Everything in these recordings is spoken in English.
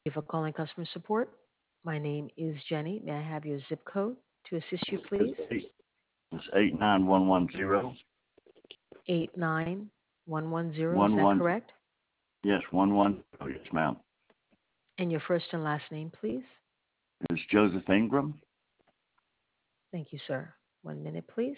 Thank you for calling customer support. My name is Jenny. May I have your zip code to assist you, please? It's 89110. 89110, is One that one. correct? Yes, 11. Oh, yes, ma'am. And your first and last name, please? It's Joseph Ingram. Thank you, sir. 1 minute, please.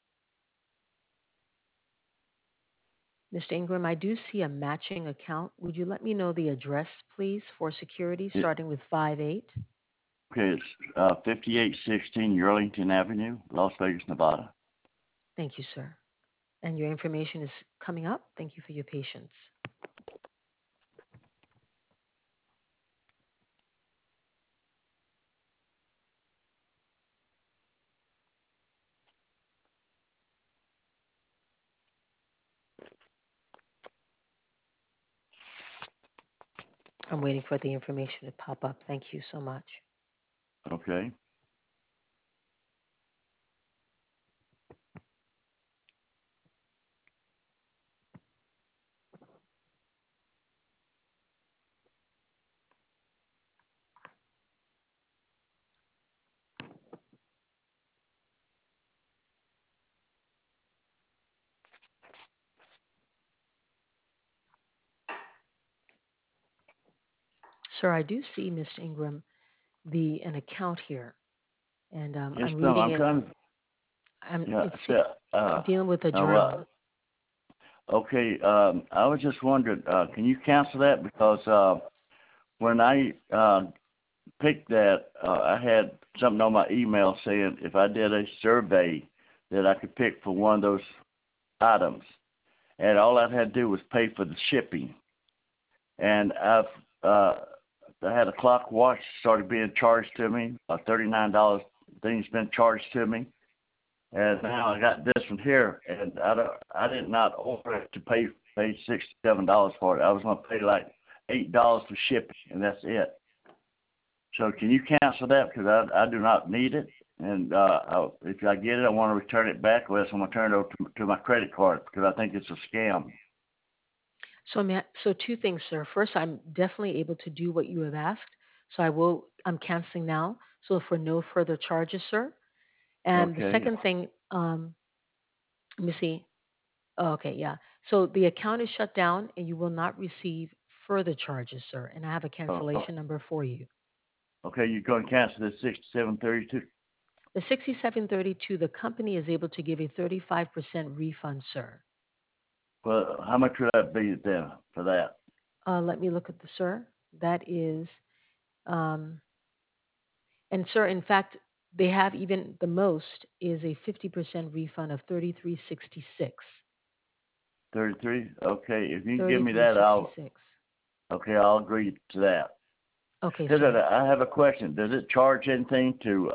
Mr. Ingram, I do see a matching account. Would you let me know the address, please, for security, It, starting with 58? okay, it's 5816 Yearlington Avenue, Las Vegas, Nevada. Thank you, sir. And your information is coming up. Thank you for your patience. I'm waiting for the information to pop up. Thank you so much. Okay. Sir, I do see, Mr. Ingram, the an account here, and Yes, I'm ma'am. reading I'm it. trying to. Yeah. It's Uh, dealing with a well, drone. okay. I was just wondering, can you cancel that because when I picked that, I had something on my email saying if I did a survey that I could pick for one of those items, and all I had to do was pay for the shipping. And uh, I had a clock watch started being charged to me. A $39 thing's been charged to me, and now I got this one here, and I did not order it to pay $67 for it. I was going to pay like $8 for shipping, and that's it. So can you cancel that because I do not need it, and if I get it, I want to return it back. Or else I'm going to turn it over to my credit card because I think it's a scam. So two things, sir. First, I'm definitely able to do what you have asked. So I will. I'm canceling now. So for no further charges, sir. And the Okay. second thing, let me see. Oh, okay, yeah. So the account is shut down, and you will not receive further charges, sir. And I have a Uh, cancellation number for you. okay, you're going to cancel the 6732. The 6732, the company is able to give a 35% refund, sir. Well, how much would that be then for that? Let me look at the sir. That is, um, and sir, in fact, they have even the most is a 50% refund of 3366. 33. Okay, if you can give me that, 3366. I'll agree to that. Okay, Does it, sir. I have a question. Does it charge anything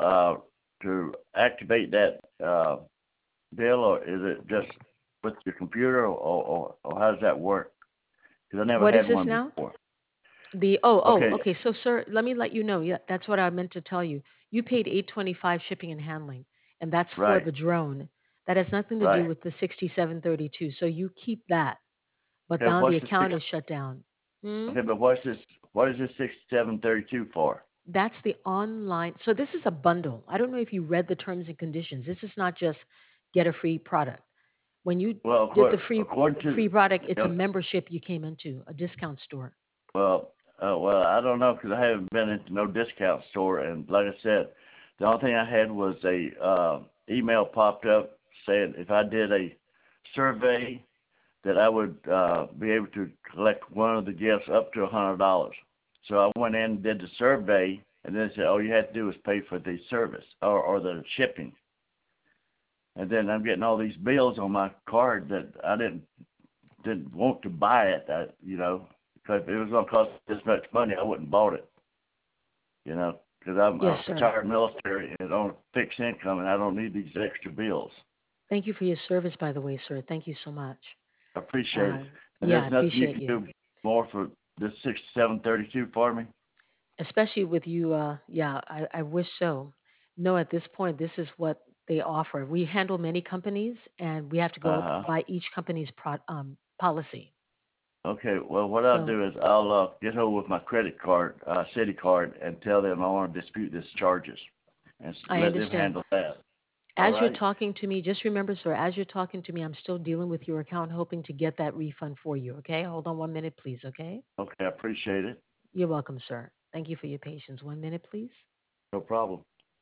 to activate that bill, or is it just with your computer, or how does that work? Because I never What is had this one now? before. Okay, Okay. So, sir, let me let you know. Yeah, that's what I meant to tell you. You paid 825 shipping and handling, and that's for right, the drone. That has nothing to do right. with the 6732. So you keep that. But Okay, now the what's the account six? is shut down. Hmm? Okay, but what's this? What is this 6732 for? That's the online. So this is a bundle. I don't know if you read the terms and conditions. This is not just get a free product. When you Well, did the according to, free product, it's a you membership you came into, a discount store. well, I don't know because I haven't been into no discount store, and like I said, the only thing I had was a email popped up saying if I did a survey that I would be able to collect one of the gifts up to $100. So I went in and did the survey, and then it said all you had to do was pay for the service or the shipping. And then I'm getting all these bills on my card that I didn't want to buy it. Because if it was going to cost this much money, I wouldn't bought it. Because I'm Yes, a sir. retired military and on fixed income, and I don't need these extra bills. Thank you for your service, by the way, sir. Thank you so much. I appreciate it. Uh, And yeah, I there's nothing you appreciate can you. do more for this 6732 for me. Especially with you. Yeah, I wish so. No, at this point, this is what they offer. We handle many companies, and we have to Uh go huh. by each company's policy. Okay, well, what I'll So do is I'll get hold with my credit card, city card, and tell them I want to dispute this charges, and I let them understand. handle that. All As you're right? talking to me, just remember, sir, as you're talking to me, I'm still dealing with your account, hoping to get that refund for you. Okay? Hold on 1 minute, please. Okay? Okay, I appreciate it. You're welcome, sir. Thank you for your patience. 1 minute, please. No problem.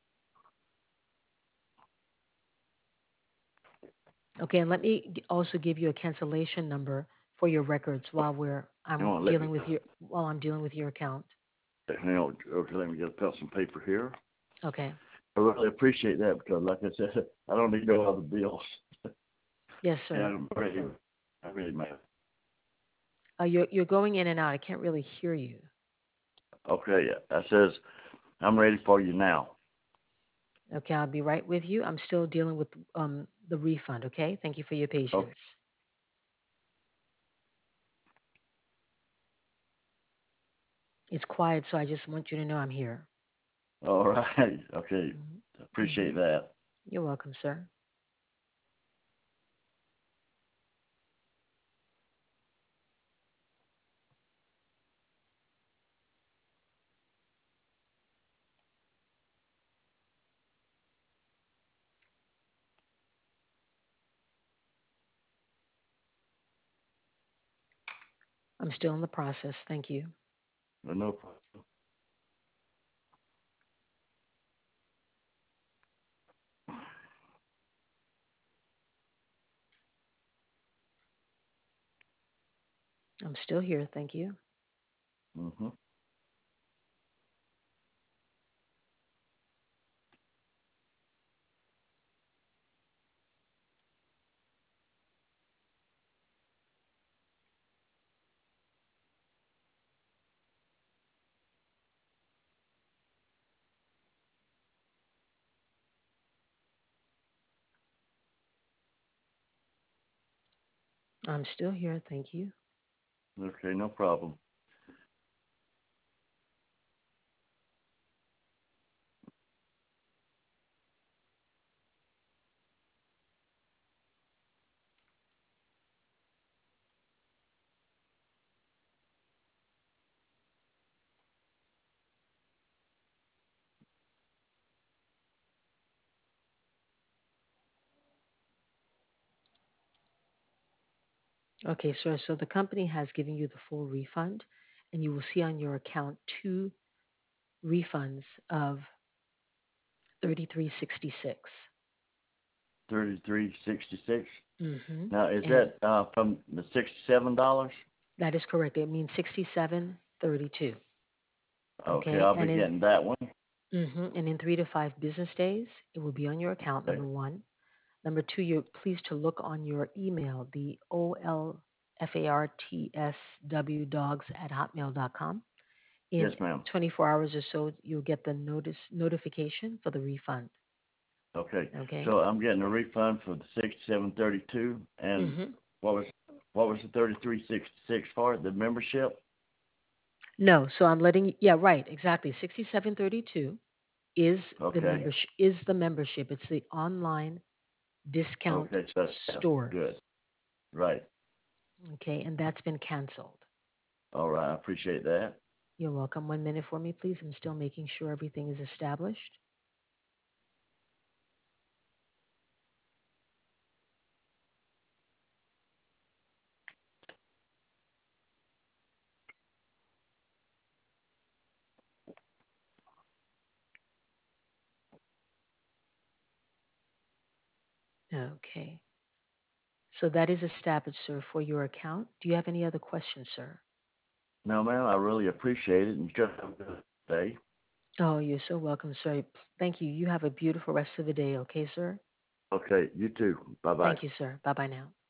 Okay, and let me also give you a cancellation number for your records Okay, you want to let me while I'm dealing with your account. hang on? Okay, let me get a pencil and paper here. Okay. I really appreciate that because, like I said, I don't need no other bills, Yes, and sir. I'm really mad. You're going in and out. I can't really hear you. Okay, that says I'm ready for you now. Okay, I'll be right with you. I'm still dealing with the refund. Okay. Thank you for your Okay, patience. It's quiet, so I just want you to know I'm here. all right. Okay, Hmm. appreciate that. You're welcome, sir. I'm still in the process. Thank you. No problem. I'm still here. Thank you. Hmm. I'm still here. Thank you. Okay, no problem. Okay, sir. So the company has given you the full refund, and you will see on your account two refunds of 3366. 33.66. Mm-hmm. Now, is And that from the $67? that is correct. It means 6732. Okay, Okay. I'll be getting that one. And in 3 to 5 business days, it will be on your account. Okay. Number one. Number two, you're pleased to look on your email, the olfartsw dogs@hotmail.com. Yes, In ma'am. 24 hours or so, you'll get the notification for the refund. Okay. Okay. So I'm getting a refund for the 67.32, and hmm what was what was the 33.66 for? The membership? No, so I'm letting you, yeah, right, exactly. 6732 is Okay. the membership. It's the online discount Okay, so that's stores. good. Right. Okay, and that's been canceled. All right. I appreciate that. You're welcome. 1 minute for me, please. I'm still making sure everything is established. Okay. So that is established, sir, for your account. Do you have any other questions, sir? No, ma'am, I really appreciate it, and just have a good day. Oh, you're so welcome, sir. Thank you. You have a beautiful rest of the day, okay, sir? Okay, you too. Bye bye. Thank you, sir. Bye bye now.